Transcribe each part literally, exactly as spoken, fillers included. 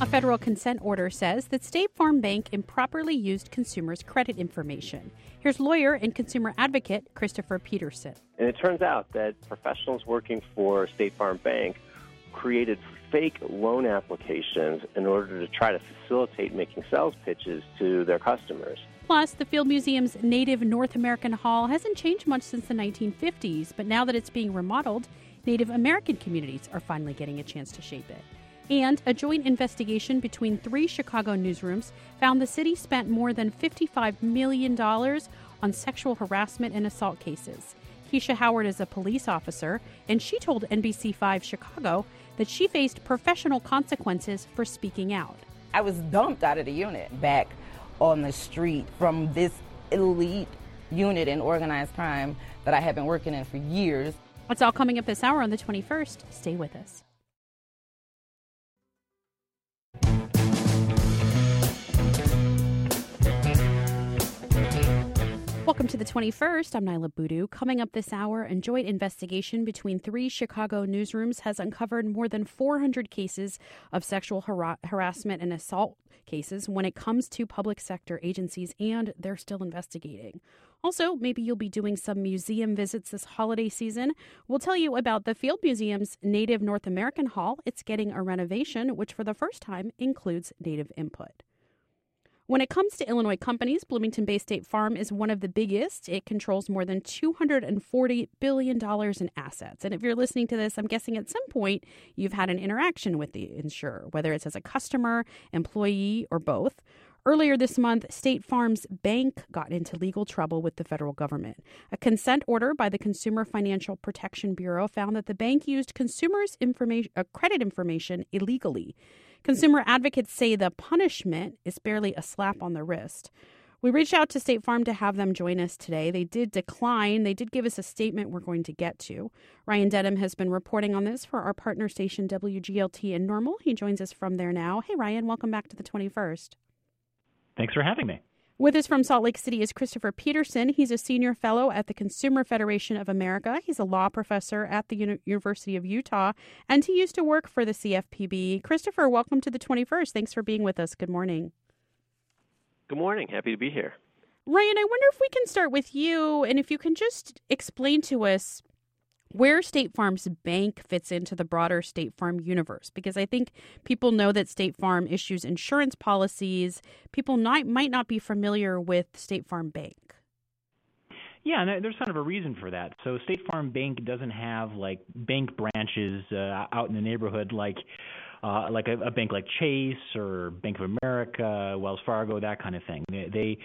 A federal consent order says that State Farm Bank improperly used consumers' credit information. Here's lawyer and consumer advocate Christopher Peterson. And it turns out that professionals working for State Farm Bank created fake loan applications in order to try to facilitate making sales pitches to their customers. Plus, the Field Museum's native North American Hall hasn't changed much since the nineteen fifties, but now that it's being remodeled, Native American communities are finally getting a chance to shape it. And a joint investigation between three Chicago newsrooms found the city spent more than fifty-five million dollars on sexual harassment and assault cases. Keisha Howard is a police officer, and she told N B C five Chicago that she faced professional consequences for speaking out. I was dumped out of the unit back on the street from this elite unit in organized crime that I have been working in for years. It's all coming up this hour on the twenty-first. Stay with us. Welcome to the twenty-first. I'm Nyla Boodoo. Coming up this hour, a joint investigation between three Chicago newsrooms has uncovered more than four hundred cases of sexual har- harassment and assault cases when it comes to public sector agencies, and they're still investigating. Also, maybe you'll be doing some museum visits this holiday season. We'll tell you about the Field Museum's Native North American Hall. It's getting a renovation, which for the first time includes Native input. When it comes to Illinois companies, Bloomington-based State Farm is one of the biggest. It controls more than two hundred forty billion dollars in assets. And if you're listening to this, I'm guessing at some point you've had an interaction with the insurer, whether it's as a customer, employee, or both. Earlier this month, State Farm's bank got into legal trouble with the federal government. A consent order by the Consumer Financial Protection Bureau found that the bank used consumers' information, uh, credit information illegally. Consumer advocates say the punishment is barely a slap on the wrist. We reached out to State Farm to have them join us today. They did decline. They did give us a statement we're going to get to. Ryan Dedham has been reporting on this for our partner station W G L T in Normal. He joins us from there now. Hey, Ryan, welcome back to the twenty-first. Thanks for having me. With us from Salt Lake City is Christopher Peterson. He's a senior fellow at the Consumer Federation of America. He's a law professor at the Uni- University of Utah, and he used to work for the C F P B. Christopher, welcome to the twenty-first. Thanks for being with us. Good morning. Good morning. Happy to be here. Ryan, I wonder if we can start with you, and if you can just explain to us where State Farm's bank fits into the broader State Farm universe, because I think people know that State Farm issues insurance policies. People not, might not be familiar with State Farm Bank. Yeah, and there's kind of a reason for that. So State Farm Bank doesn't have like bank branches uh, out in the neighborhood like uh, like a, a bank like Chase or Bank of America, Wells Fargo, that kind of thing. They, they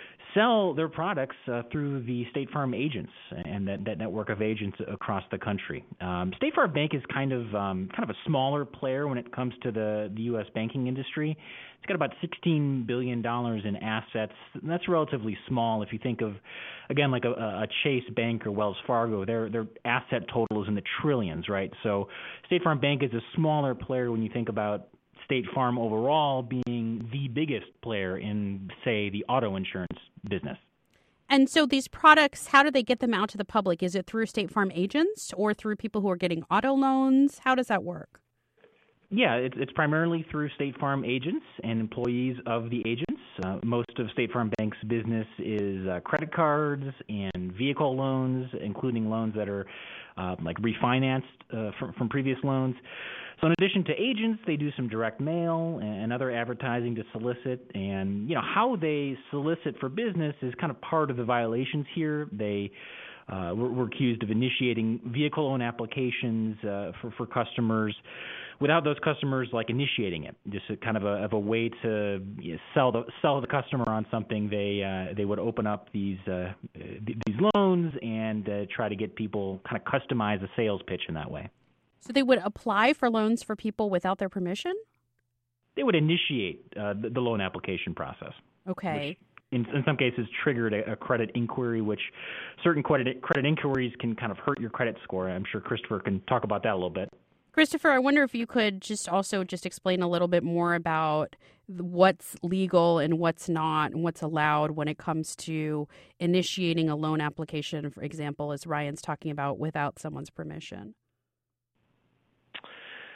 sell their products uh, through the State Farm agents and that, that network of agents across the country. Um, State Farm Bank is kind of um, kind of a smaller player when it comes to the, the U S banking industry. It's got about sixteen billion dollars in assets. And that's relatively small if you think of, again, like a, a Chase Bank or Wells Fargo. Their their asset total is in the trillions, right? So State Farm Bank is a smaller player when you think about State Farm overall being the biggest player in, say, the auto insurance business. And so these products, how do they get them out to the public? Is it through State Farm agents or through people who are getting auto loans? How does that work? Yeah, it's, it's primarily through State Farm agents and employees of the agents. Uh, most of State Farm Bank's business is uh, credit cards and vehicle loans, including loans that are uh, like refinanced uh, from, from previous loans. So in addition to agents, they do some direct mail and other advertising to solicit. And, you know, how they solicit for business is kind of part of the violations here. They uh, were, were accused of initiating vehicle loan applications uh, for, for customers without those customers, like, initiating it. Just a, kind of a, of a way to you know, sell the sell the customer on something. They uh, they would open up these uh, th- these loans and uh, try to get people kind of customize a sales pitch in that way. So they would apply for loans for people without their permission? They would initiate uh, the, the loan application process. Okay. In, in some cases, triggered a, a credit inquiry, which certain credit credit inquiries can kind of hurt your credit score. I'm sure Christopher can talk about that a little bit. Christopher, I wonder if you could just also just explain a little bit more about what's legal and what's not and what's allowed when it comes to initiating a loan application, for example, as Ryan's talking about, without someone's permission.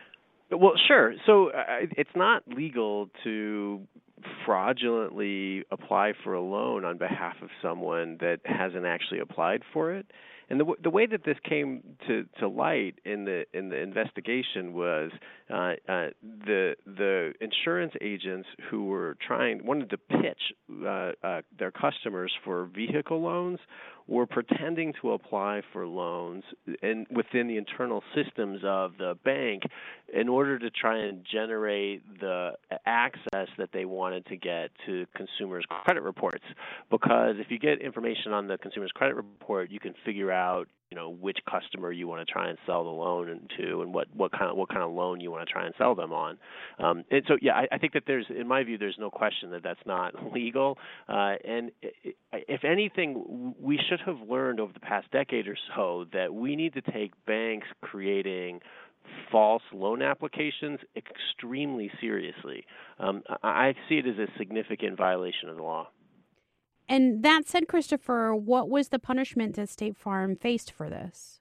Well, sure. So uh, it's not legal to fraudulently apply for a loan on behalf of someone that hasn't actually applied for it. And the w- the way that this came to, to light in the in the investigation was uh, uh, the the insurance agents who were trying wanted to pitch uh, uh, their customers for vehicle loans were pretending to apply for loans in, within the internal systems of the bank in order to try and generate the access that they wanted to get to consumers' credit reports. Because if you get information on the consumer's credit report, you can figure out, you know, which customer you want to try and sell the loan into, and what, what kind of what kind of loan you want to try and sell them on. Um, and so, yeah, I, I think that there's, in my view, there's no question that that's not legal. Uh, and if anything, we should have learned over the past decade or so that we need to take banks creating false loan applications extremely seriously. Um, I see it as a significant violation of the law. And that said, Christopher, what was the punishment that State Farm faced for this?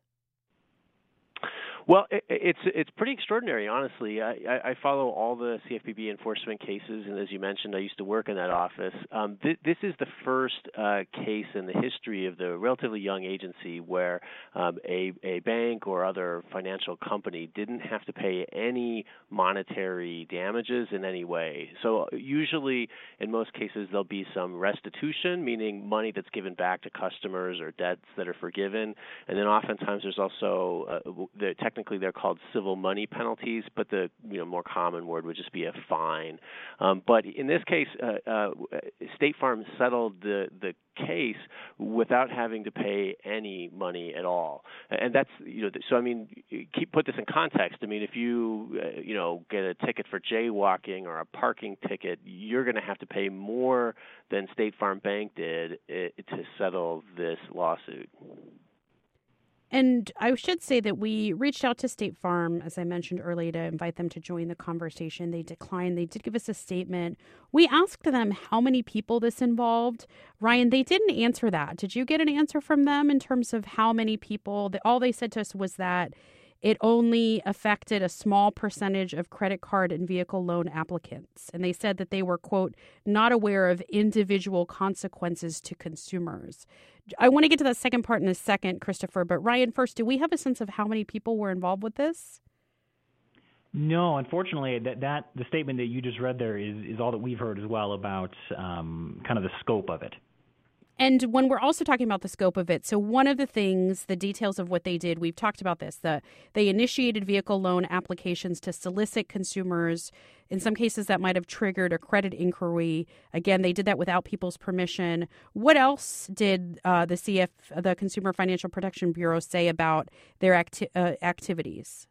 Well, it, it's it's pretty extraordinary, honestly. I, I follow all the C F P B enforcement cases, and as you mentioned, I used to work in that office. Um, th- this is the first uh, case in the history of the relatively young agency where um, a, a bank or other financial company didn't have to pay any monetary damages in any way. So usually, in most cases, there'll be some restitution, meaning money that's given back to customers or debts that are forgiven, and then oftentimes there's also uh, the technical Technically, they're called civil money penalties, but the you know more common word would just be a fine. Um, but in this case, uh, uh, State Farm settled the the case without having to pay any money at all, and that's you know so I mean keep put this in context. I mean if you uh, you know get a ticket for jaywalking or a parking ticket, you're going to have to pay more than State Farm Bank did uh, to settle this lawsuit. And I should say that we reached out to State Farm, as I mentioned earlier, to invite them to join the conversation. They declined. They did give us a statement. We asked them how many people this involved. Ryan, they didn't answer that. Did you get an answer from them in terms of how many people? All they said to us was that it only affected a small percentage of credit card and vehicle loan applicants. And they said that they were, quote, not aware of individual consequences to consumers. I want to get to that second part in a second, Christopher. But Ryan, first, do we have a sense of how many people were involved with this? No, unfortunately, that, that the statement that you just read there is, is all that we've heard as well about um, kind of the scope of it. And when we're also talking about the scope of it, so one of the things, the details of what they did, we've talked about this, the, they initiated vehicle loan applications to solicit consumers. In some cases, that might have triggered a credit inquiry. Again, they did that without people's permission. What else did uh, the C F, the Consumer Financial Protection Bureau, say about their acti- uh, activities?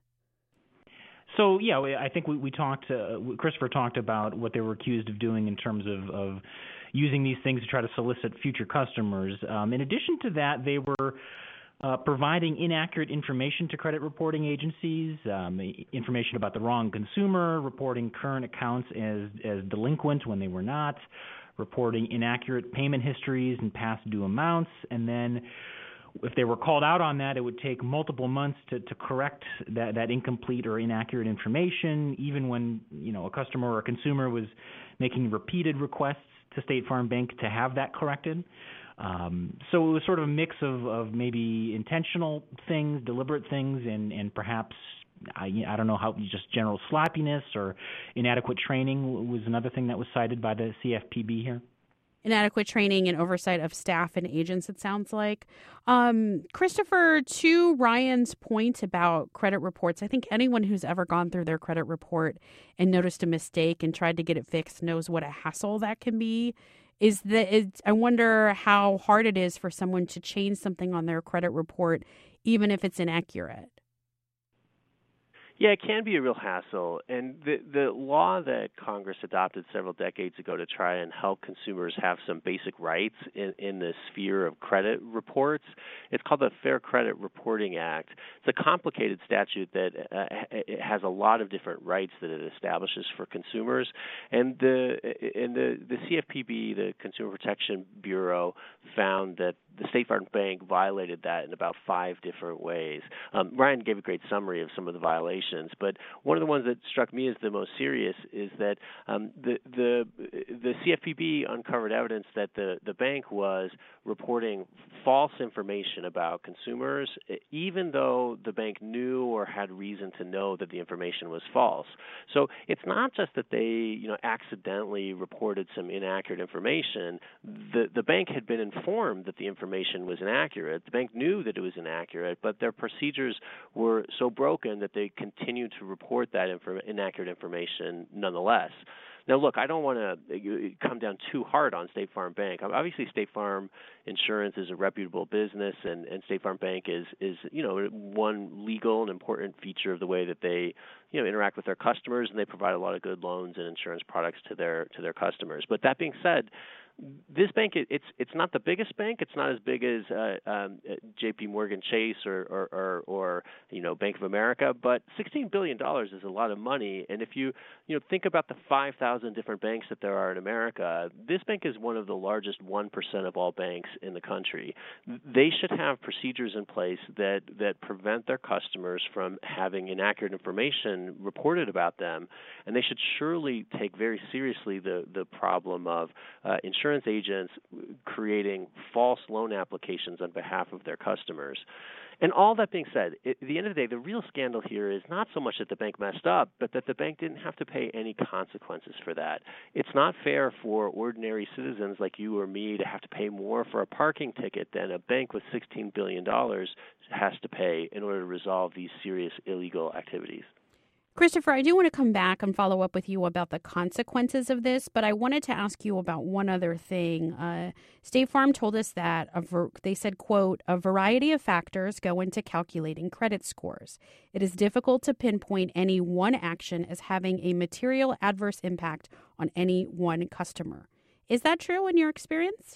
So, yeah, I think we, we talked, uh, Christopher talked about what they were accused of doing in terms of, of using these things to try to solicit future customers. Um, in addition to that, they were uh, providing inaccurate information to credit reporting agencies, um, information about the wrong consumer, reporting current accounts as, as delinquent when they were not, reporting inaccurate payment histories and past due amounts, and then if they were called out on that, it would take multiple months to, to correct that, that incomplete or inaccurate information, even when you know a customer or a consumer was making repeated requests to State Farm Bank to have that corrected. Um, so it was sort of a mix of, of maybe intentional things, deliberate things, and, and perhaps, I, I don't know, how just general sloppiness or inadequate training was another thing that was cited by the C F P B here. Inadequate training and oversight of staff and agents, it sounds like. Um, Christopher, to Ryan's point about credit reports, I think anyone who's ever gone through their credit report and noticed a mistake and tried to get it fixed knows what a hassle that can be. Is that it, I wonder how hard it is for someone to change something on their credit report, even if it's inaccurate. Yeah, it can be a real hassle. And the the law that Congress adopted several decades ago to try and help consumers have some basic rights in, in the sphere of credit reports, it's called the Fair Credit Reporting Act. It's a complicated statute that uh, it has a lot of different rights that it establishes for consumers. And the and the, the C F P B, the Consumer Protection Bureau, found that the State Farm Bank violated that in about five different ways. Um, Ryan gave a great summary of some of the violations, but one of the ones that struck me as the most serious is that um, the the the C F P B uncovered evidence that the, the bank was reporting false information about consumers, even though the bank knew or had reason to know that the information was false. So it's not just that they, you know, accidentally reported some inaccurate information. The the bank had been informed that the information was inaccurate. The bank knew that it was inaccurate, but their procedures were so broken that they continued to report that infor- inaccurate information nonetheless. Now, look, I don't want to come down too hard on State Farm Bank. Obviously, State Farm Insurance is a reputable business, and, and State Farm Bank is, is, you know, one legal and important feature of the way that they, you know, interact with their customers, and they provide a lot of good loans and insurance products to their to their customers. But that being said, this bank, it's it's not the biggest bank. It's not as big as uh, um, J P Morgan Chase or, or, or, or you know Bank of America, but sixteen billion dollars is a lot of money. And if you you know think about the five thousand different banks that there are in America, this bank is one of the largest one percent of all banks in the country. They should have procedures in place that that prevent their customers from having inaccurate information reported about them, and they should surely take very seriously the the problem of uh, insurance insurance agents creating false loan applications on behalf of their customers. And all that being said, at the end of the day, the real scandal here is not so much that the bank messed up, but that the bank didn't have to pay any consequences for that. It's not fair for ordinary citizens like you or me to have to pay more for a parking ticket than a bank with sixteen billion dollars has to pay in order to resolve these serious illegal activities. Christopher, I do want to come back and follow up with you about the consequences of this, but I wanted to ask you about one other thing. Uh, State Farm told us that a ver- they said, quote, a variety of factors go into calculating credit scores. It is difficult to pinpoint any one action as having a material adverse impact on any one customer. Is that true in your experience?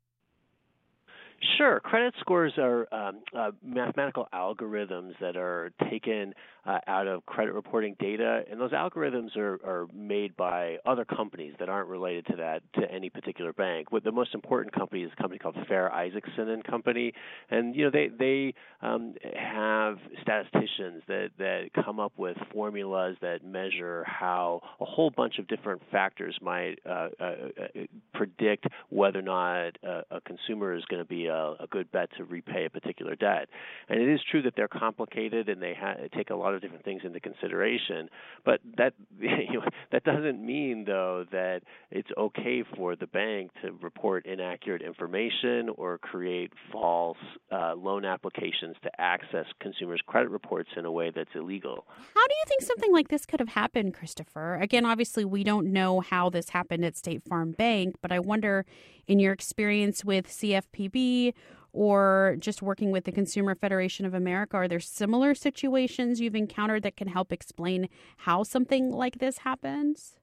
Sure. Credit scores are um, uh, mathematical algorithms that are taken uh, out of credit reporting data, and those algorithms are, are made by other companies that aren't related to that, to any particular bank. What the most important company is a company called Fair Isaacson and Company, and you know they they um, have statisticians that, that come up with formulas that measure how a whole bunch of different factors might uh, uh, predict whether or not a, a consumer is going to be A, a good bet to repay a particular debt. And it is true that they're complicated and they ha- take a lot of different things into consideration. But that you know, that doesn't mean, though, that it's okay for the bank to report inaccurate information or create false uh, loan applications to access consumers' credit reports in a way that's illegal. How do you think something like this could have happened, Christopher? Again, obviously, we don't know how this happened at State Farm Bank, but I wonder, in your experience with C F P B or just working with the Consumer Federation of America, are there similar situations you've encountered that can help explain how something like this happens?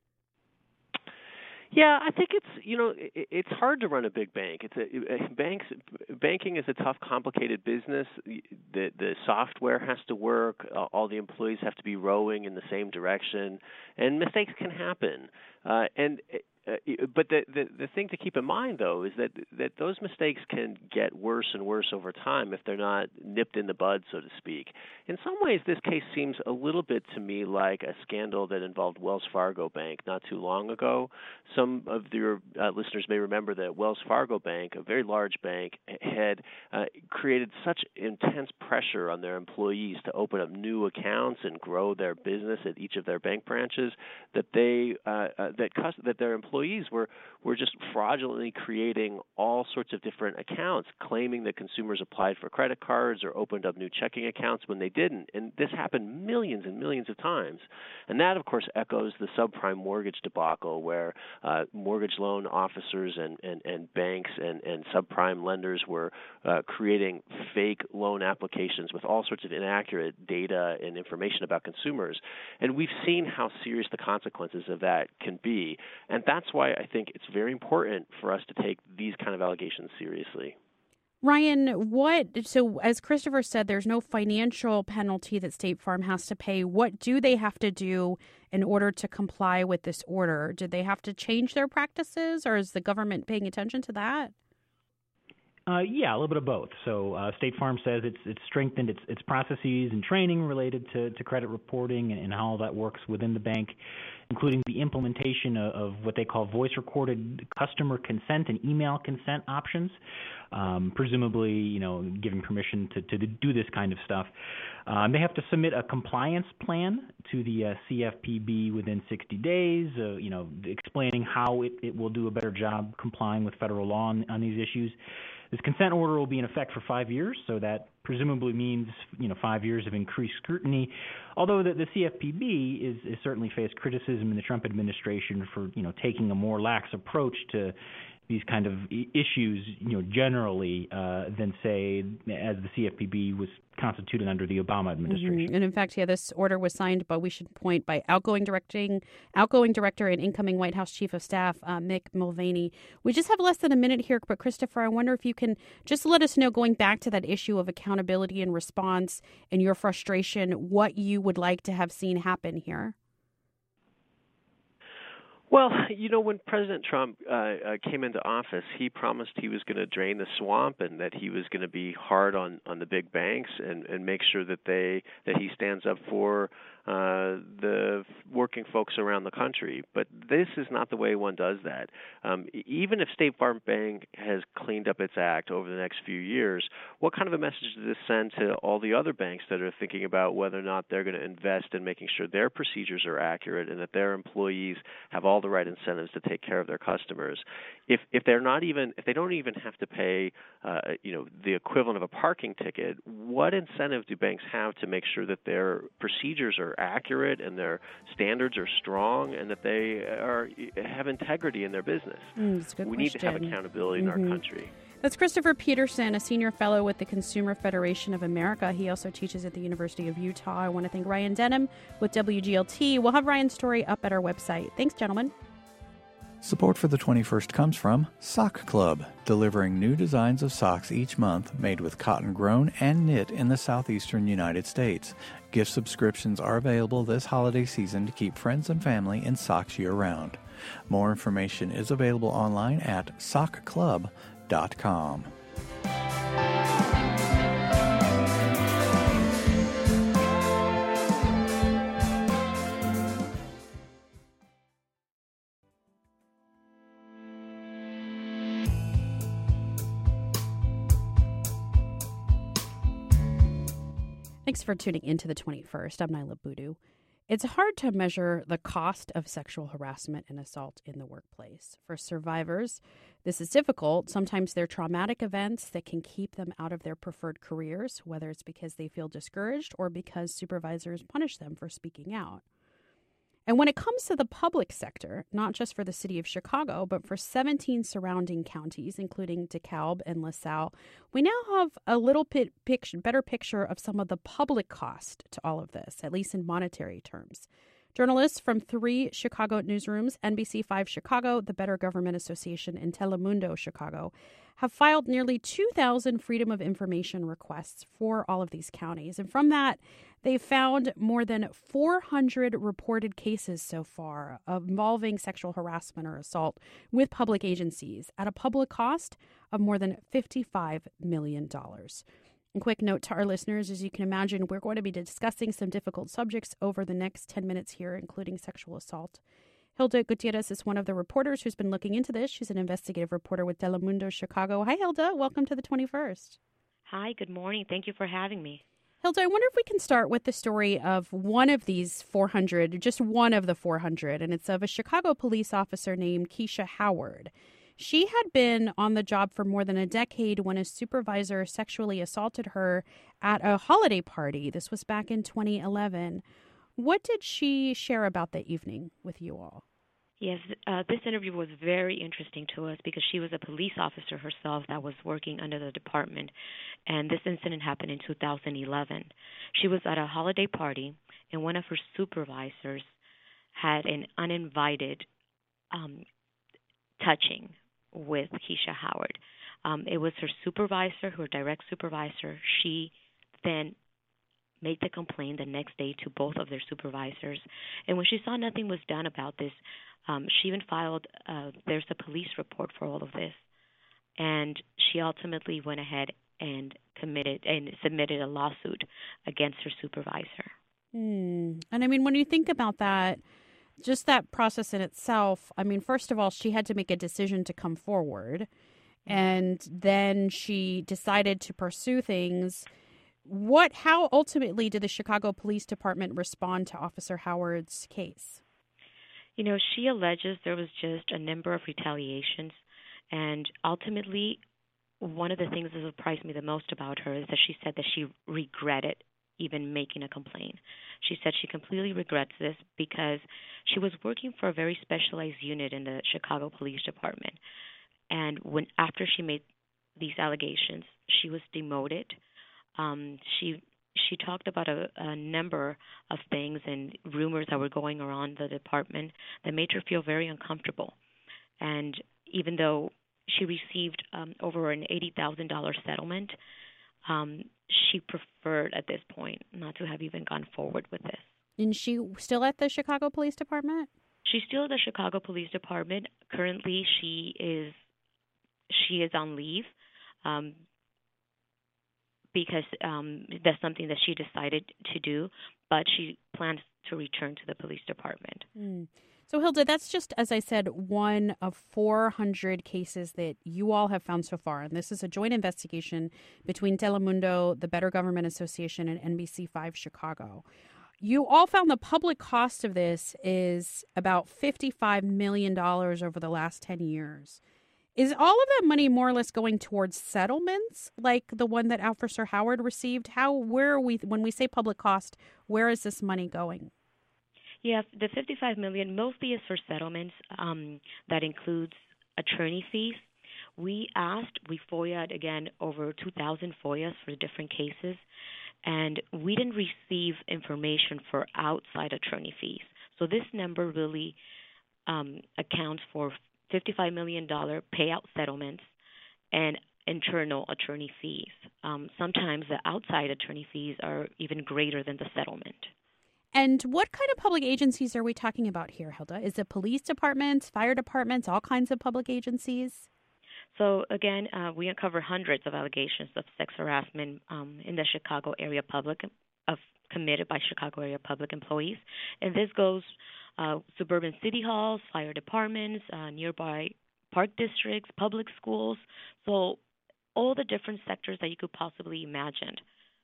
Yeah, I think it's you know it, it's hard to run a big bank. It's a banks banking is a tough, complicated business. The the software has to work. Uh, all the employees have to be rowing in the same direction, and mistakes can happen. Uh, and Uh, but the, the the thing to keep in mind, though, is that that those mistakes can get worse and worse over time if they're not nipped in the bud, so to speak. In some ways, this case seems a little bit to me like a scandal that involved Wells Fargo Bank not too long ago. Some of your uh, listeners may remember that Wells Fargo Bank, a very large bank, had uh, created such intense pressure on their employees to open up new accounts and grow their business at each of their bank branches that they uh, uh, that cus- that their employees Employees were, were just fraudulently creating all sorts of different accounts, claiming that consumers applied for credit cards or opened up new checking accounts when they didn't. And this happened millions and millions of times. And that, of course, echoes the subprime mortgage debacle where uh, mortgage loan officers and, and, and banks and, and subprime lenders were uh, creating fake loan applications with all sorts of inaccurate data and information about consumers. And we've seen how serious the consequences of that can be. And that's That's why I think it's very important for us to take these kind of allegations seriously. Ryan, what, so as Christopher said, there's no financial penalty that State Farm has to pay. What do they have to do in order to comply with this order? Do they have to change their practices, or is the government paying attention to that? Uh, yeah, a little bit of both. So uh, State Farm says it's it's strengthened its its processes and training related to, to credit reporting and, and how all that works within the bank, including the implementation of, of what they call voice-recorded customer consent and email consent options, um, presumably, you know, giving permission to, to do this kind of stuff. Um, they have to submit a compliance plan to the uh, C F P B within sixty days, uh, you know, explaining how it, it will do a better job complying with federal law on, on these issues. This consent order will be in effect for five years, so that presumably means, you know, five years of increased scrutiny, although the, the C F P B is, is certainly faced criticism in the Trump administration for, you know, taking a more lax approach to these kind of issues, you know, generally uh, than, say, as the C F P B was constituted under the Obama administration. Mm-hmm. And in fact, yeah, this order was signed, but we should point, by outgoing directing, outgoing director and incoming White House Chief of Staff, uh, Mick Mulvaney. We just have less than a minute here, but Christopher, I wonder if you can just let us know, going back to that issue of accountability and response and your frustration, what you would like to have seen happen here. Well, you know, when President Trump uh, uh, came into office, he promised he was going to drain the swamp and that he was going to be hard on, on the big banks and, and make sure that they that he stands up for uh, the working folks around the country. But this is not the way one does that. Um, even if State Farm Bank has cleaned up its act over the next few years, what kind of a message does this send to all the other banks that are thinking about whether or not they're going to invest in making sure their procedures are accurate and that their employees have all the right incentives to take care of their customers? If if they're not even if they don't even have to pay uh, you know the equivalent of a parking ticket, what incentive do banks have to make sure that their procedures are accurate and their standards are strong and that they are have integrity in their business? Mm, that's a good we question. need to have accountability mm-hmm. in our country. That's Christopher Peterson, a senior fellow with the Consumer Federation of America. He also teaches at the University of Utah. I want to thank Ryan Denham with W G L T. We'll have Ryan's story up at our website. Thanks, gentlemen. Support for the twenty-first comes from Sock Club, delivering new designs of socks each month made with cotton grown and knit in the southeastern United States. Gift subscriptions are available this holiday season to keep friends and family in socks year-round. More information is available online at sock club dot com. Thanks for tuning into the twenty-first. I'm Nyla Boodoo. It's hard to measure the cost of sexual harassment and assault in the workplace. For survivors, this is difficult. Sometimes they're traumatic events that can keep them out of their preferred careers, whether it's because they feel discouraged or because supervisors punish them for speaking out. And when it comes to the public sector, not just for the city of Chicago, but for seventeen surrounding counties, including DeKalb and LaSalle, we now have a little bit picture, better picture of some of the public cost to all of this, at least in monetary terms. Journalists from three Chicago newsrooms, N B C five Chicago, the Better Government Association, and Telemundo Chicago, have filed nearly two thousand Freedom of Information requests for all of these counties. And from that, they found more than four hundred reported cases so far involving sexual harassment or assault with public agencies at a public cost of more than fifty-five million dollars. A quick note to our listeners, as you can imagine, we're going to be discussing some difficult subjects over the next ten minutes here, including sexual assault. Hilda Gutierrez is one of the reporters who's been looking into this. She's an investigative reporter with Telemundo Chicago. Hi, Hilda. Welcome to the twenty-first. Hi, good morning. Thank you for having me. Hilda, I wonder if we can start with the story of one of these four hundred, just one of the four hundred, and it's of a Chicago police officer named Keisha Howard. She had been on the job for more than a decade when a supervisor sexually assaulted her at a holiday party. This was back in twenty eleven. What did she share about the evening with you all? Yes, uh, this interview was very interesting to us because she was a police officer herself that was working under the department, and this incident happened in two thousand eleven. She was at a holiday party, and one of her supervisors had an uninvited um, touching with Keisha Howard. Um, it was her supervisor, her direct supervisor. She then made the complaint the next day to both of their supervisors. And when she saw nothing was done about this, um, she even filed, uh, there's a police report for all of this. and she ultimately went ahead and committed and submitted a lawsuit against her supervisor. Hmm. And I mean, when you think about that, just that process in itself, I mean, first of all, she had to make a decision to come forward, and then she decided to pursue things. What, how ultimately did the Chicago Police Department respond to Officer Howard's case? You know, she alleges there was just a number of retaliations, and ultimately, one of the things that surprised me the most about her is that she said that she regretted even making a complaint. She said she completely regrets this because she was working for a very specialized unit in the Chicago Police Department. And when after she made these allegations, she was demoted. Um, she she talked about a, a number of things and rumors that were going around the department that made her feel very uncomfortable. And even though she received um, over an eighty thousand dollars settlement, um, she preferred at this point not to have even gone forward with this. And she still at the Chicago Police Department? She's still at the Chicago Police Department. Currently, she is she is on leave um, because um, that's something that she decided to do, but she plans to return to the police department. Mm. So, Hilda, that's just, as I said, one of four hundred cases that you all have found so far. And this is a joint investigation between Telemundo, the Better Government Association, and N B C five Chicago. You all found the public cost of this is about fifty-five million dollars over the last ten years. Is all of that money more or less going towards settlements like the one that Officer Howard received? How, where are we, when we say public cost, where is this money going? Yeah, the fifty-five million dollars mostly is for settlements. Um, that includes attorney fees. We asked, we FOIA'd again over two thousand FOIAs for different cases, and we didn't receive information for outside attorney fees. So this number really um, accounts for fifty-five million dollars payout settlements and internal attorney fees. Um, sometimes the outside attorney fees are even greater than the settlement. And what kind of public agencies are we talking about here, Hilda? Is it police departments, fire departments, all kinds of public agencies? So, again, uh, we uncover hundreds of allegations of sex harassment um, in the Chicago area public, of committed by Chicago area public employees. And this goes uh, suburban city halls, fire departments, uh, nearby park districts, public schools. So all the different sectors that you could possibly imagine.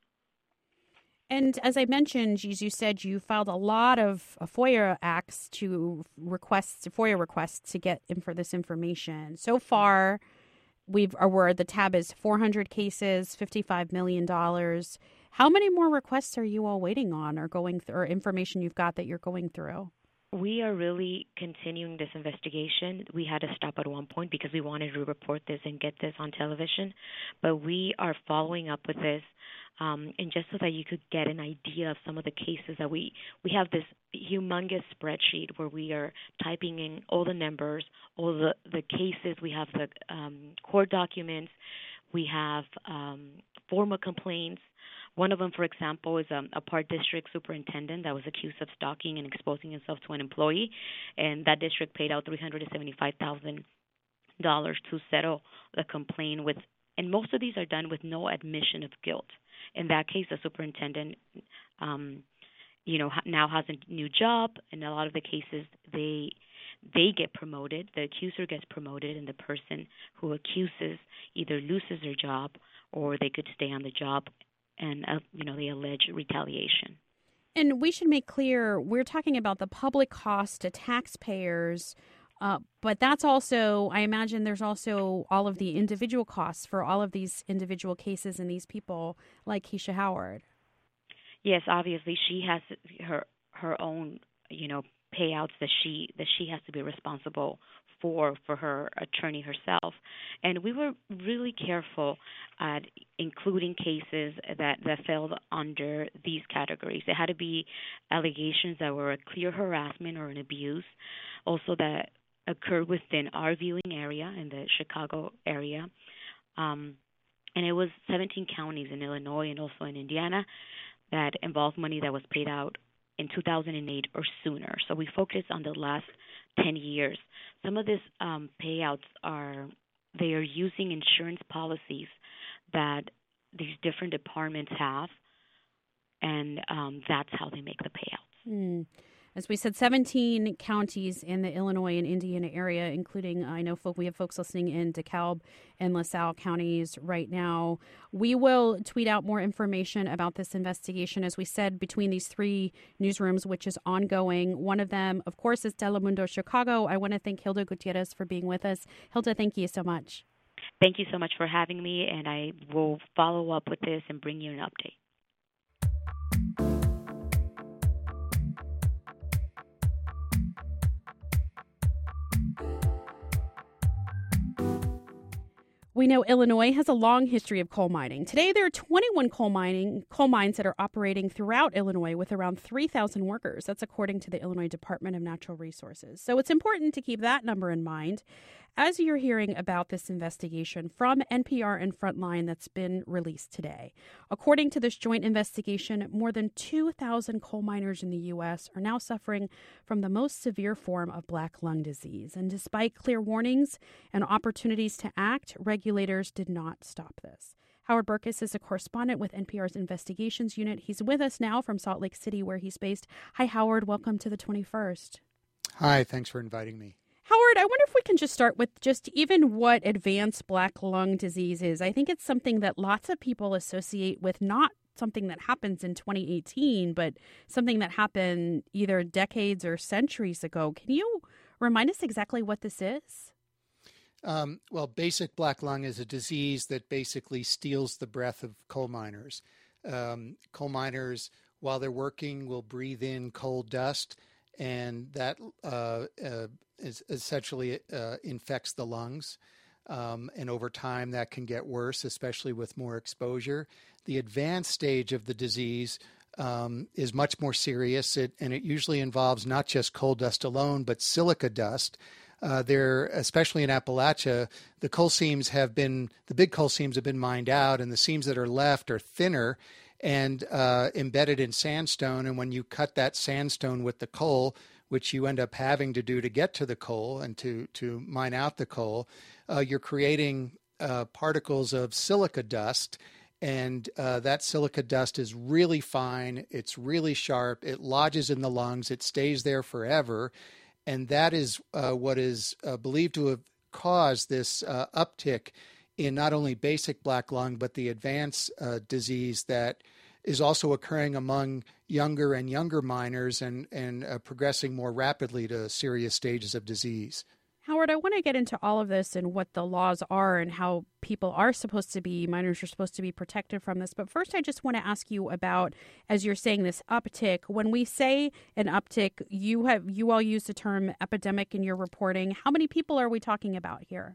And as I mentioned, as you said, you filed a lot of FOIA acts to request FOIA requests to get in for this information. So far, we've or the tab is four hundred cases, fifty-five million dollars. How many more requests are you all waiting on, or going th- or information you've got that you're going through? We are really continuing this investigation. We had to stop at one point because we wanted to report this and get this on television, but we are following up with this. Um, and just so that you could get an idea of some of the cases that we, we have this humongous spreadsheet where we are typing in all the numbers, all the, the cases. We have the um, court documents. We have um, formal complaints. One of them, for example, is um, a Park District superintendent that was accused of stalking and exposing himself to an employee, and that district paid out three hundred seventy-five thousand dollars to settle the complaint with, and most of these are done with no admission of guilt. In that case, the superintendent, um, you know, now has a new job. In a lot of the cases, they they get promoted. The accuser gets promoted, and the person who accuses either loses their job or they could stay on the job, and uh, you know, they allege retaliation. And we should make clear we're talking about the public cost to taxpayers. Uh, but that's also, I imagine there's also all of the individual costs for all of these individual cases and these people like Keisha Howard. Yes, obviously she has her her own, you know, payouts that she that she has to be responsible for for her attorney herself. And we were really careful at including cases that, that fell under these categories. It had to be allegations that were a clear harassment or an abuse, also that occurred within our viewing area in the Chicago area. Um, and it was seventeen counties in Illinois and also in Indiana that involved money that was paid out in two thousand eight or sooner. So we focused on the last ten years. Some of these um, payouts are they are using insurance policies that these different departments have, and um, that's how they make the payouts. Mm. As we said, seventeen counties in the Illinois and Indiana area, including, I know folk, we have folks listening in DeKalb and LaSalle counties right now. We will tweet out more information about this investigation, as we said, between these three newsrooms, which is ongoing. One of them, of course, is Telemundo Chicago. I want to thank Hilda Gutierrez for being with us. Hilda, thank you so much. Thank you so much for having me, and I will follow up with this and bring you an update. We know Illinois has a long history of coal mining. Today, there are twenty-one coal mining coal mines that are operating throughout Illinois with around three thousand workers. That's according to the Illinois Department of Natural Resources. So it's important to keep that number in mind as you're hearing about this investigation from N P R and Frontline that's been released today. According to this joint investigation, more than two thousand coal miners in the U S are now suffering from the most severe form of black lung disease. And despite clear warnings and opportunities to act, regulators did not stop this. Howard Burkus is a correspondent with N P R's Investigations Unit. He's with us now from Salt Lake City, where he's based. Hi, Howard. Welcome to the twenty-first. Hi. Thanks for inviting me. Howard, I wonder if we can just start with just even what advanced black lung disease is. I think it's something that lots of people associate with not something that happens in twenty eighteen, but something that happened either decades or centuries ago. Can you remind us exactly what this is? Um, well, basic black lung is a disease that basically steals the breath of coal miners. Um, coal miners, while they're working, will breathe in coal dust, and that uh, uh, is essentially uh, infects the lungs. Um, and over time, that can get worse, especially with more exposure. The advanced stage of the disease um, is much more serious, it, and it usually involves not just coal dust alone, but silica dust. Uh, there, especially in Appalachia, the coal seams have been, the big coal seams have been mined out, and the seams that are left are thinner and uh, embedded in sandstone. And when you cut that sandstone with the coal, which you end up having to do to get to the coal and to, to mine out the coal, uh, you're creating uh, particles of silica dust. And uh, that silica dust is really fine. It's really sharp. It lodges in the lungs. It stays there forever. And that is uh, what is uh, believed to have caused this uh, uptick in not only basic black lung, but the advanced uh, disease that is also occurring among younger and younger miners and, and uh, progressing more rapidly to serious stages of disease. Howard, I want to get into all of this and what the laws are and how people are supposed to be, miners are supposed to be protected from this. But first, I just want to ask you about, as you're saying, this uptick. When we say an uptick, you have you all use the term epidemic in your reporting. How many people are we talking about here?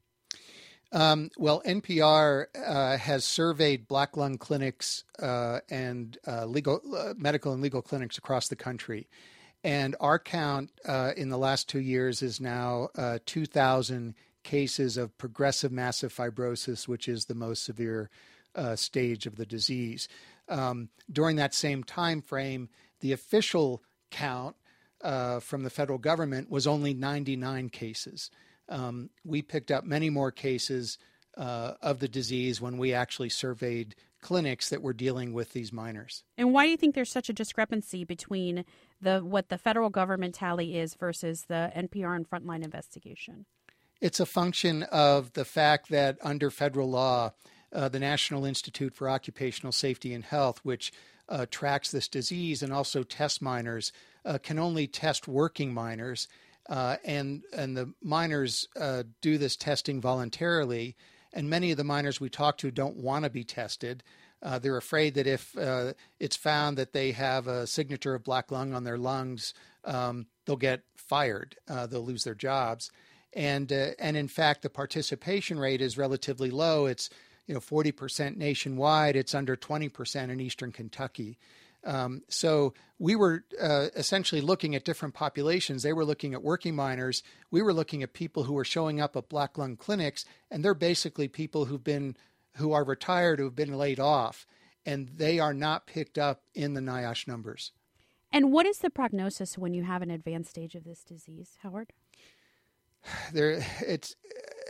Um, well, N P R uh, has surveyed black lung clinics uh, and uh, legal, uh, medical and legal clinics across the country. And our count uh, in the last two years is now uh, two thousand cases of progressive massive fibrosis, which is the most severe uh, stage of the disease. Um, during that same time frame, the official count uh, from the federal government was only ninety-nine cases. Um, we picked up many more cases uh, of the disease when we actually surveyed clinics that were dealing with these miners. And why do you think there's such a discrepancy between the what the federal government tally is versus the N P R and Frontline investigation? It's a function of the fact that under federal law, uh, the National Institute for Occupational Safety and Health, which uh, tracks this disease and also tests miners, uh, can only test working miners. Uh, and, and the miners uh, do this testing voluntarily. And many of the miners we talk to don't want to be tested. Uh, they're afraid that if uh, it's found that they have a signature of black lung on their lungs, um, they'll get fired. Uh, they'll lose their jobs. And uh, and in fact, the participation rate is relatively low. It's you know forty percent nationwide. It's under twenty percent in Eastern Kentucky. Um, so we were uh, essentially looking at different populations. They were looking at working miners. We were looking at people who were showing up at black lung clinics, and they're basically people who've been, who are retired, who've been laid off, and they are not picked up in the NIOSH numbers. And what is the prognosis when you have an advanced stage of this disease, Howard? There, it's it's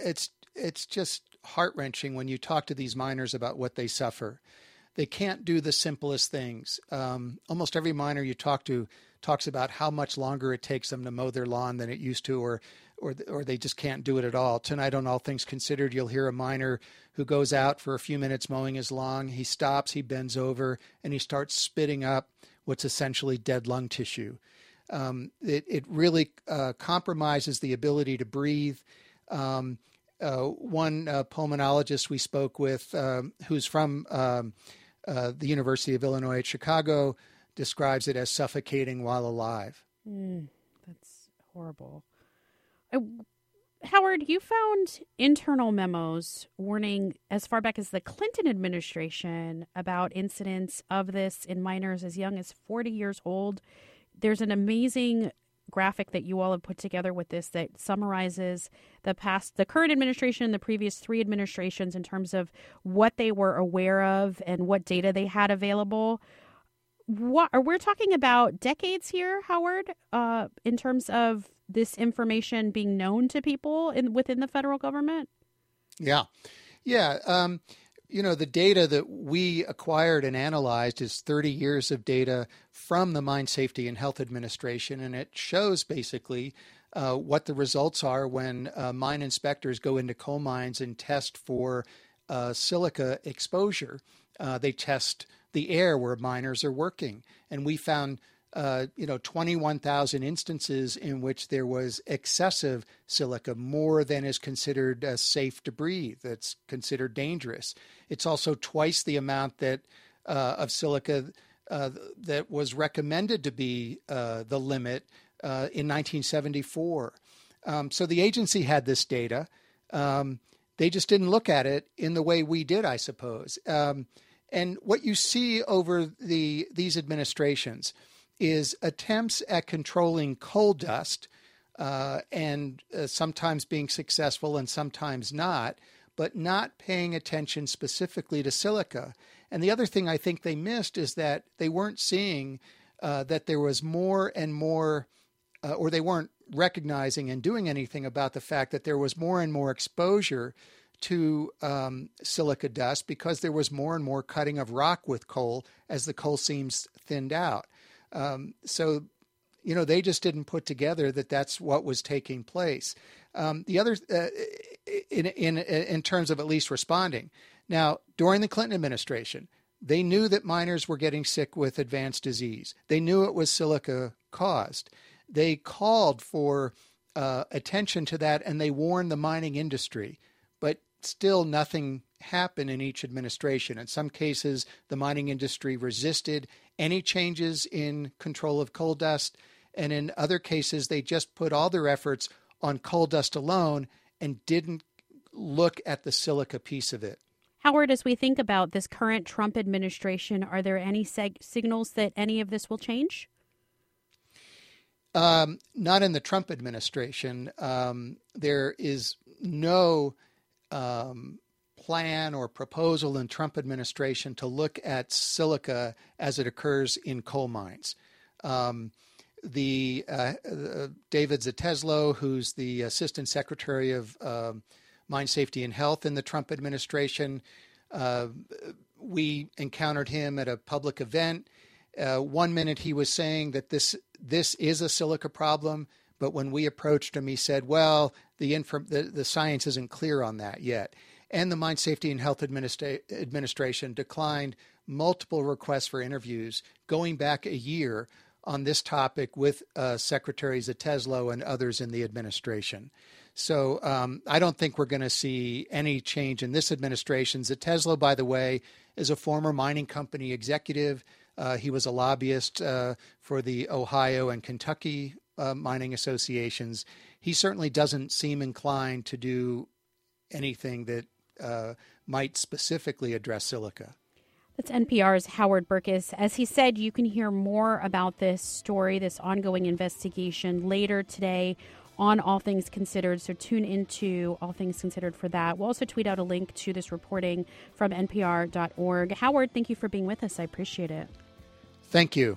it's just heart-wrenching when you talk to these miners about what they suffer. They can't do the simplest things. Um, almost every miner you talk to talks about how much longer it takes them to mow their lawn than it used to, or or or they just can't do it at all. Tonight on All Things Considered, you'll hear a miner who goes out for a few minutes mowing his lawn. He stops, he bends over, and he starts spitting up what's essentially dead lung tissue. Um, it, it really uh, compromises the ability to breathe. Um, uh, one uh, pulmonologist we spoke with, um, who's from um, uh, the University of Illinois at Chicago, describes it as suffocating while alive. Mm, that's horrible. Uh, Howard, you found internal memos warning as far back as the Clinton administration about incidents of this in minors as young as forty years old. There's an amazing graphic that you all have put together with this that summarizes the past, the current administration and the previous three administrations in terms of what they were aware of and what data they had available. What are we're talking about decades here, Howard, uh, in terms of this information being known to people in within the federal government? Yeah. Yeah. Um, you know, the data that we acquired and analyzed is thirty years of data from the Mine Safety and Health Administration, and it shows basically uh, what the results are when uh, mine inspectors go into coal mines and test for uh, silica exposure. Uh, they test the air where miners are working, and we found Uh, you know, twenty-one thousand instances in which there was excessive silica, more than is considered uh, safe to breathe. That's considered dangerous. It's also twice the amount that uh, of silica uh, that was recommended to be uh, the limit uh, in nineteen seventy-four. Um, so the agency had this data. Um, they just didn't look at it in the way we did, I suppose. Um, and what you see over the these administrations is attempts at controlling coal dust uh, and uh, sometimes being successful and sometimes not, but not paying attention specifically to silica. And the other thing I think they missed is that they weren't seeing uh, that there was more and more, uh, or they weren't recognizing and doing anything about the fact that there was more and more exposure to um, silica dust because there was more and more cutting of rock with coal as the coal seams thinned out. Um, so, you know, they just didn't put together that that's what was taking place. Um, the other, uh, in, in, in terms of at least responding. Now, during the Clinton administration, they knew that miners were getting sick with advanced disease. They knew it was silica caused. They called for uh, attention to that, and they warned the mining industry, but still nothing happened in each administration. In some cases, the mining industry resisted any changes in control of coal dust. And in other cases, they just put all their efforts on coal dust alone and didn't look at the silica piece of it. Howard, as we think about this current Trump administration, are there any seg- signals that any of this will change? Um, not in the Trump administration. Um, there is no um, plan or proposal in Trump administration to look at silica as it occurs in coal mines. Um, the uh, uh, David Zeteslo, who's the Assistant Secretary of uh, Mine Safety and Health in the Trump administration, uh, we encountered him at a public event. Uh, one minute he was saying that this this is a silica problem, but when we approached him, he said, "Well, the inf- the, the science isn't clear on that yet." And the Mine Safety and Health Administra- Administration declined multiple requests for interviews going back a year on this topic with uh, Secretary Zeteslo and others in the administration. So um, I don't think we're going to see any change in this administration. Zeteslo, by the way, is a former mining company executive. Uh, he was a lobbyist uh, for the Ohio and Kentucky uh, mining associations. He certainly doesn't seem inclined to do anything that uh, might specifically address silica. That's N P R's Howard Burkus. As he said, you can hear more about this story, this ongoing investigation later today on All Things Considered. So tune into All Things Considered for that. We'll also tweet out a link to this reporting from N P R dot org. Howard, thank you for being with us. I appreciate it. Thank you.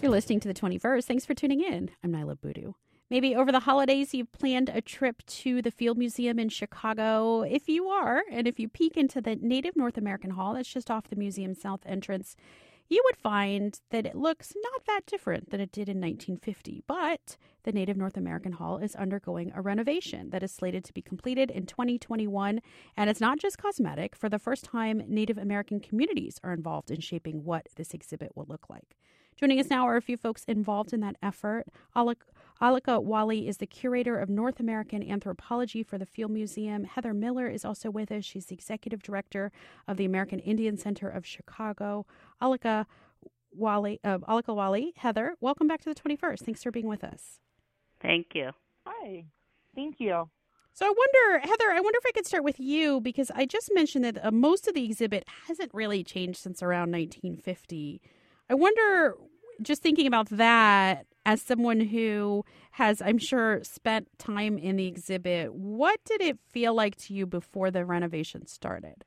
You're listening to the twenty-first. Thanks for tuning in. I'm Nyla Boodoo. Maybe over the holidays you've planned a trip to the Field Museum in Chicago. If you are, and if you peek into the Native North American Hall that's just off the museum's south entrance, you would find that it looks not that different than it did in nineteen fifty. But the Native North American Hall is undergoing a renovation that is slated to be completed in twenty twenty-one. And it's not just cosmetic. For the first time, Native American communities are involved in shaping what this exhibit will look like. Joining us now are a few folks involved in that effort. Alika, Alika Wali is the curator of North American anthropology for the Field Museum. Heather Miller is also with us. She's the executive director of the American Indian Center of Chicago. Alika Wali, uh, Alika Wali, Heather, welcome back to the twenty-first. Thanks for being with us. Thank you. Hi. Thank you. So I wonder, Heather, I wonder if I could start with you, because I just mentioned that uh, most of the exhibit hasn't really changed since around nineteen fifty. I wonder, just thinking about that, as someone who has, I'm sure, spent time in the exhibit, what did it feel like to you before the renovation started?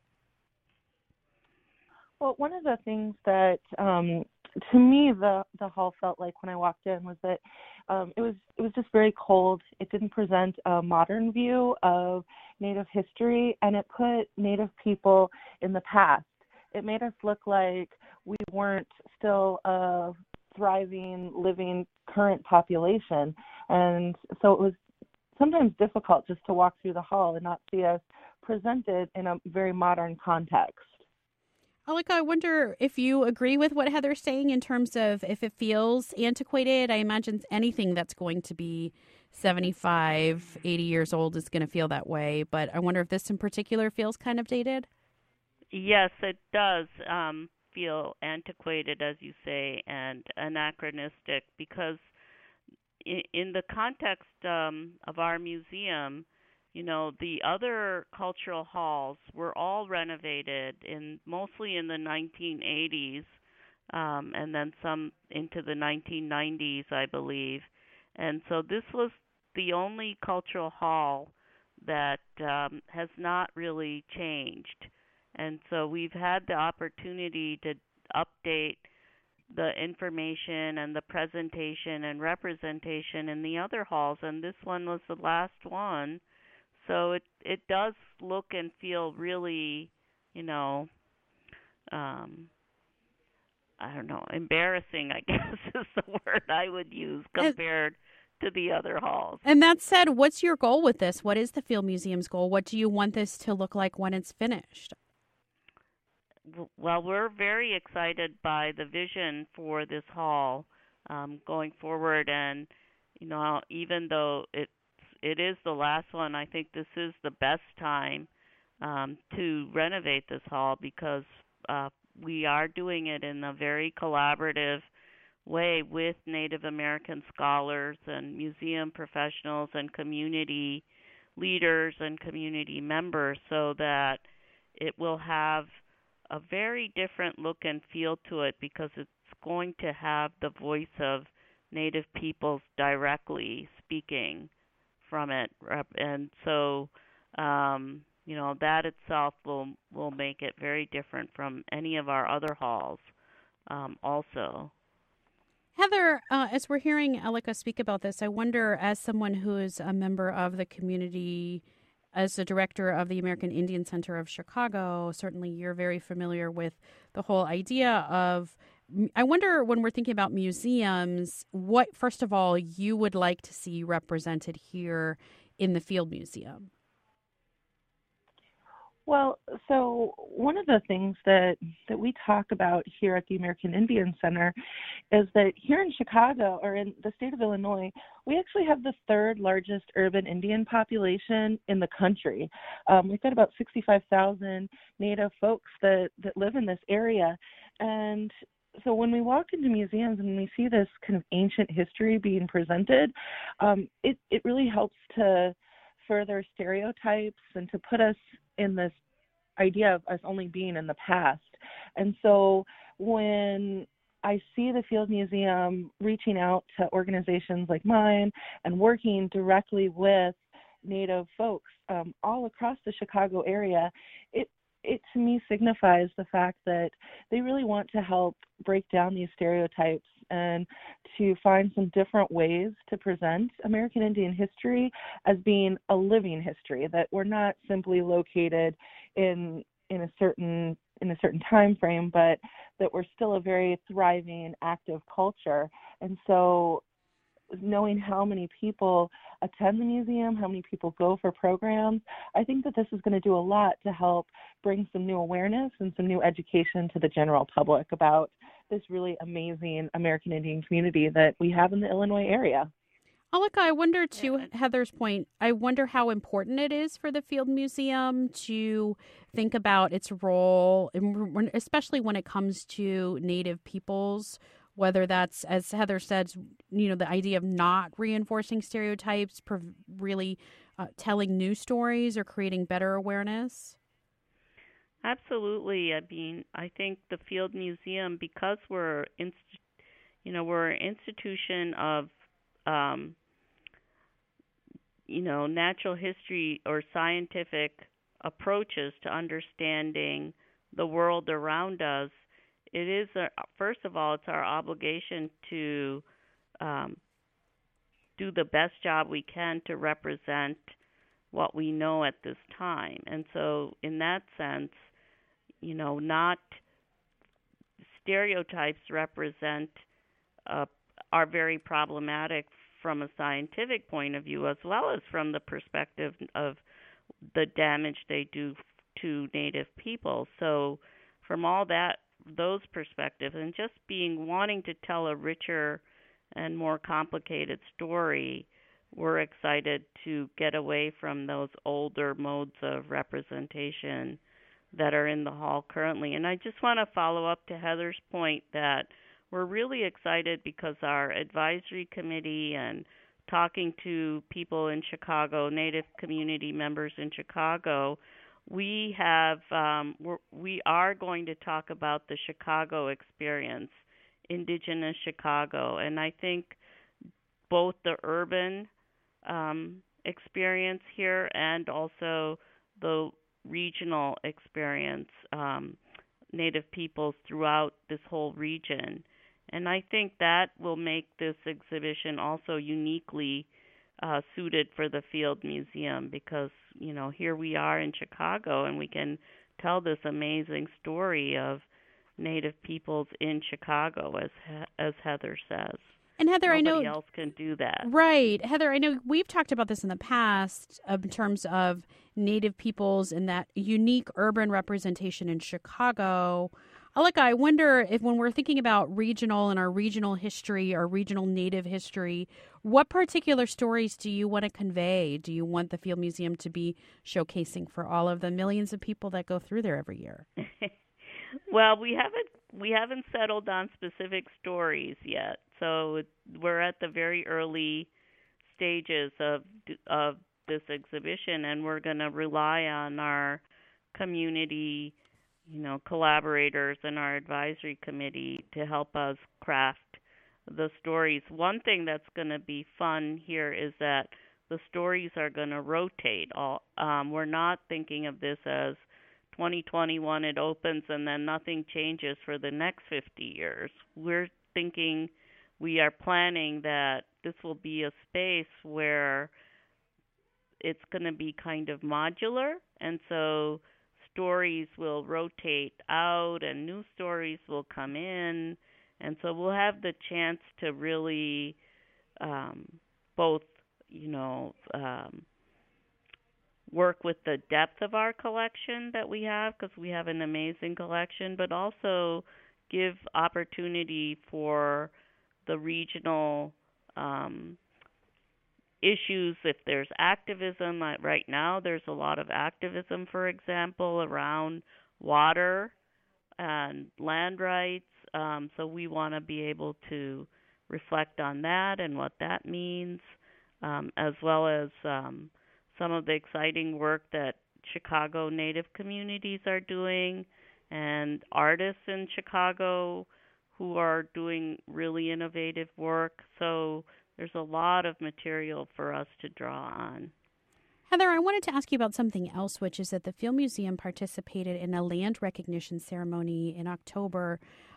Well, one of the things that, um, to me, the, the hall felt like when I walked in was that um, it was it was just very cold. It didn't present a modern view of Native history, and it put Native people in the past. It made us look like we weren't still a thriving, living, current population. And so it was sometimes difficult just to walk through the hall and not see us presented in a very modern context. Alika, I wonder if you agree with what Heather's saying in terms of if it feels antiquated. I imagine anything that's going to be seventy-five, eighty years old is going to feel that way. But I wonder if this in particular feels kind of dated. Yes, it does um, feel antiquated, as you say, and anachronistic, because in, in the context um, of our museum, you know, the other cultural halls were all renovated in mostly in the nineteen eighties, um, and then some into the nineteen nineties, I believe. And so this was the only cultural hall that um, has not really changed. And so we've had the opportunity to update the information and the presentation and representation in the other halls, and this one was the last one. So it it does look and feel really, you know, um, I don't know, embarrassing, I guess is the word I would use compared to the other halls. And that said, what's your goal with this? What is the Field Museum's goal? What do you want this to look like when it's finished? Well, we're very excited by the vision for this hall um, going forward, and you know, even though it it is the last one, I think this is the best time um, to renovate this hall because uh, we are doing it in a very collaborative way with Native American scholars and museum professionals and community leaders and community members, so that it will have a very different look and feel to it, because it's going to have the voice of Native peoples directly speaking from it. And so, um, you know, that itself will, will make it very different from any of our other halls um, also. Heather, uh, as we're hearing Alika speak about this, I wonder, as someone who is a member of the community, as the director of the American Indian Center of Chicago, certainly you're very familiar with the whole idea of, I wonder when we're thinking about museums, what, first of all, you would like to see represented here in the Field Museum? Well, so one of the things that, that we talk about here at the American Indian Center is that here in Chicago, or in the state of Illinois, we actually have the third largest urban Indian population in the country. Um, we've got about sixty-five thousand Native folks that, that live in this area. And so when we walk into museums and we see this kind of ancient history being presented, um, it, it really helps to further stereotypes and to put us in this idea of us only being in the past. And so when I see the Field Museum reaching out to organizations like mine and working directly with Native folks um, all across the Chicago area, it it to me signifies the fact that they really want to help break down these stereotypes and to find some different ways to present American Indian history as being a living history, that we're not simply located in in a certain in a certain time frame, but that we're still a very thriving, active culture. And so knowing how many people attend the museum, how many people go for programs, I think that this is going to do a lot to help bring some new awareness and some new education to the general public about this really amazing American Indian community that we have in the Illinois area. Alika, I wonder, to Heather's point, I wonder how important it is for the Field Museum to think about its role, especially when it comes to Native peoples, whether that's, as Heather said, you know, the idea of not reinforcing stereotypes, really uh, telling new stories or creating better awareness. Absolutely. I mean, I think the Field Museum, because we're, inst- you know, we're an institution of, um, you know, natural history or scientific approaches to understanding the world around us. It is, a, first of all, it's our obligation to um, do the best job we can to represent what we know at this time. And so in that sense, you know, not stereotypes represent, uh, are very problematic from a scientific point of view, as well as from the perspective of the damage they do to Native people. So from all that, those perspectives, and just being wanting to tell a richer and more complicated story, we're excited to get away from those older modes of representation that are in the hall currently. And I just want to follow up to Heather's point that we're really excited because our advisory committee and talking to people in Chicago, Native community members in Chicago, we have um, we're, we are going to talk about the Chicago experience, Indigenous Chicago, and I think both the urban um, experience here and also the regional experience, um, Native peoples throughout this whole region. And I think that will make this exhibition also uniquely uh, suited for the Field Museum because, you know, here we are in Chicago and we can tell this amazing story of Native peoples in Chicago, as as Heather says. And Heather, Nobody I know nobody else can do that. Right. Heather, I know we've talked about this in the past in terms of Native peoples and that unique urban representation in Chicago. Alika, I wonder if when we're thinking about regional and our regional history, our regional Native history, what particular stories do you want to convey? Do you want the Field Museum to be showcasing for all of the millions of people that go through there every year? Well, we haven't we haven't settled on specific stories yet. So we're at the very early stages of of this exhibition, and we're going to rely on our community, you know, collaborators and our advisory committee to help us craft the stories. One thing that's going to be fun here is that the stories are going to rotate. All um, we're not thinking of this as twenty twenty-one it opens and then nothing changes for the next fifty years. We're thinking, we are planning that this will be a space where it's going to be kind of modular, and so stories will rotate out and new stories will come in, and so we'll have the chance to really um, both, you know, um, work with the depth of our collection that we have, because we have an amazing collection, but also give opportunity for the regional um, issues. If there's activism, right now there's a lot of activism, for example, around water and land rights. Um, so we want to be able to reflect on that and what that means, um, as well as um, some of the exciting work that Chicago Native communities are doing and artists in Chicago who are doing really innovative work. So there's a lot of material for us to draw on. Heather, I wanted to ask you about something else, which is that the Field Museum participated in a land recognition ceremony in October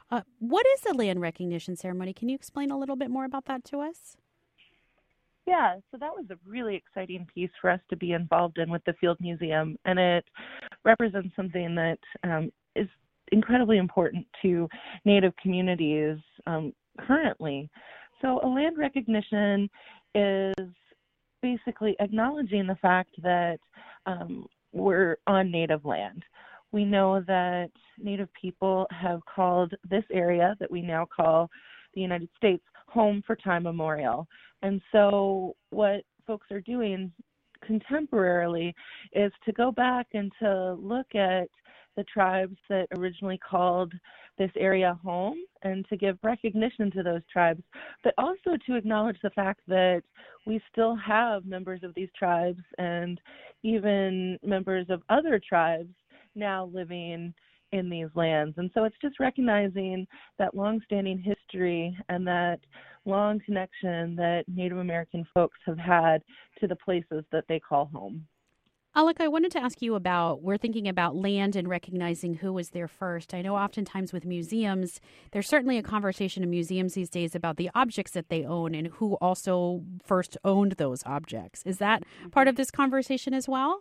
Uh, what is the land recognition ceremony? Can you explain a little bit more about that to us? Yeah, so that was a really exciting piece for us to be involved in with the Field Museum, and it represents something that um, is incredibly important to Native communities um, currently. So a land recognition is basically acknowledging the fact that um, we're on Native land. We know that Native people have called this area that we now call the United States home for time immemorial. And so what folks are doing contemporarily is to go back and to look at the tribes that originally called this area home and to give recognition to those tribes, but also to acknowledge the fact that we still have members of these tribes and even members of other tribes now living in these lands. And so it's just recognizing that long-standing history and that long connection that Native American folks have had to the places that they call home. Alec, I wanted to ask you about, we're thinking about land and recognizing who was there first. I know oftentimes with museums, there's certainly a conversation in museums these days about the objects that they own and who also first owned those objects. Is that part of this conversation as well?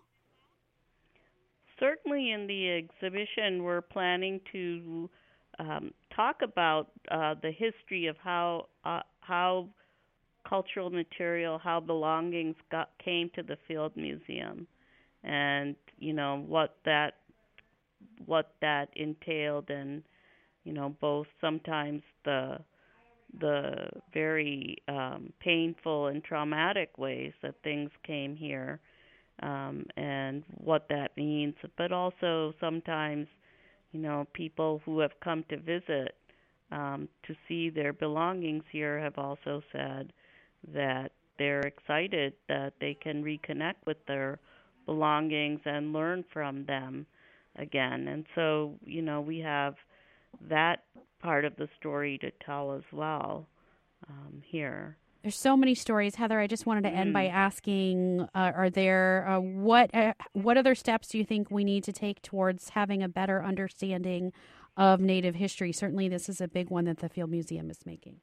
Certainly in the exhibition, we're planning to um, talk about uh, the history of how uh, how cultural material, how belongings got came to the Field Museum, and you know what that what that entailed, and you know both sometimes the the very um, painful and traumatic ways that things came here. Um, and what that means, but also sometimes, you know, people who have come to visit um, to see their belongings here have also said that they're excited that they can reconnect with their belongings and learn from them again. And so, you know, we have that part of the story to tell as well um, here. There's so many stories, Heather. I just wanted to end mm. by asking: uh, Are there uh, what uh, what other steps do you think we need to take towards having a better understanding of Native history? Certainly, this is a big one that the Field Museum is making.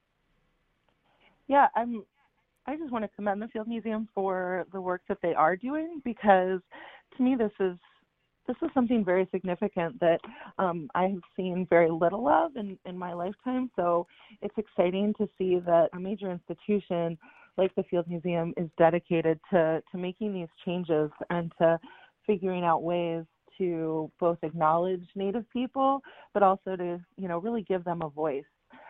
Yeah, I'm. I just want to commend the Field Museum for the work that they are doing, because to me, this is this is something very significant that um, I have seen very little of in, in my lifetime. So it's exciting to see that a major institution like the Field Museum is dedicated to, to making these changes and to figuring out ways to both acknowledge Native people, but also to, you know, really give them a voice.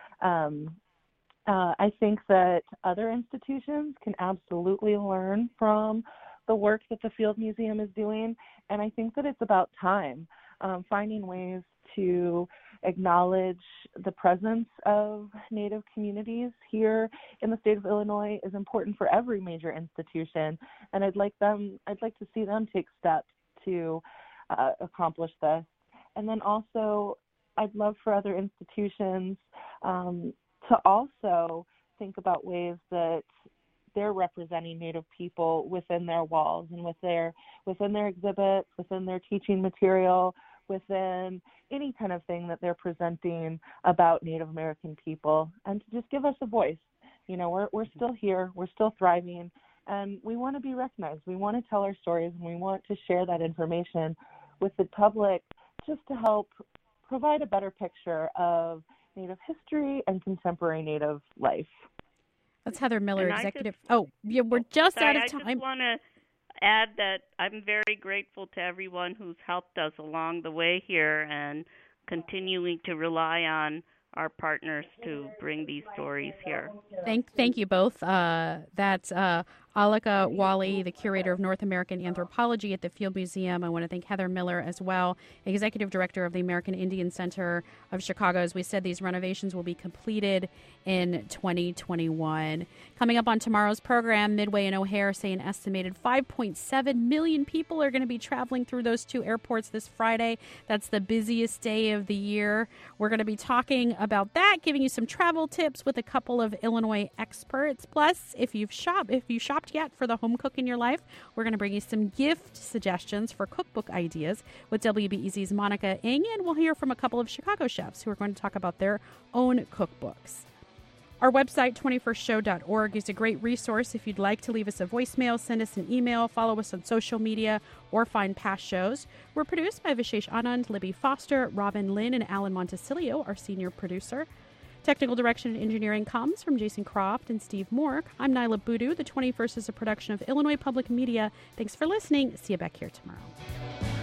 Um, uh, I think that other institutions can absolutely learn from the work that the Field Museum is doing, and I think that it's about time. Um, finding ways to acknowledge the presence of Native communities here in the state of Illinois is important for every major institution, and I'd like them, I'd like to see them take steps to uh, accomplish this. And then also, I'd love for other institutions um, to also think about ways that they're representing Native people within their walls and with their, within their exhibits, within their teaching material, within any kind of thing that they're presenting about Native American people, and to just give us a voice. You know, we're we're still here, we're still thriving, and we want to be recognized. We want to tell our stories, and we want to share that information with the public just to help provide a better picture of Native history and contemporary Native life. That's Heather Miller, and executive. Just, oh, yeah, we're just sorry, out of time. I just want to add that I'm very grateful to everyone who's helped us along the way here and continuing to rely on our partners to bring these stories here. Thank, thank you both. Uh, that's uh, Alika Wali, the curator of North American Anthropology at the Field Museum. I want to thank Heather Miller as well, executive director of the American Indian Center of Chicago. As we said, these renovations will be completed in twenty twenty-one. Coming up on tomorrow's program, Midway and O'Hare say an estimated five point seven million people are going to be traveling through those two airports this Friday. That's the busiest day of the year. We're going to be talking about that, giving you some travel tips with a couple of Illinois experts. Plus, if you've shop, if you shop shopped yet for the home cook in your life? We're going to bring you some gift suggestions for cookbook ideas with W B E Z's Monica Ng, and we'll hear from a couple of Chicago chefs who are going to talk about their own cookbooks. Our website, twenty-first show dot org, is a great resource if you'd like to leave us a voicemail, send us an email, follow us on social media, or find past shows. We're produced by Vishesh Anand, Libby Foster, Robin Lynn, and Alan Montesilio, our senior producer. Technical direction and engineering comes from Jason Croft and Steve Mork. I'm Nyla Boodoo. The twenty-first is a production of Illinois Public Media. Thanks for listening. See you back here tomorrow.